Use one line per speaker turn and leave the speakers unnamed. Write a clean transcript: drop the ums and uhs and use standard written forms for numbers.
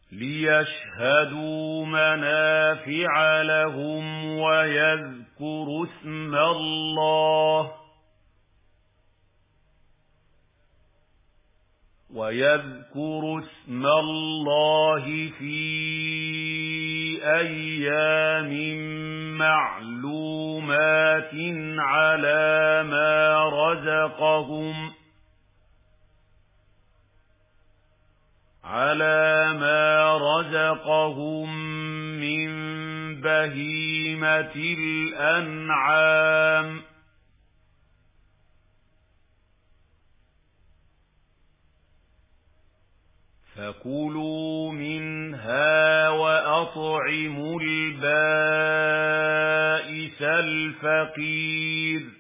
ليشهدوا منافع لهم ويذكروا اسم الله في أيام معلومات على ما رزقهم من بهيمة الأنعام. فكلوا منها وأطعموا البائس الفقير.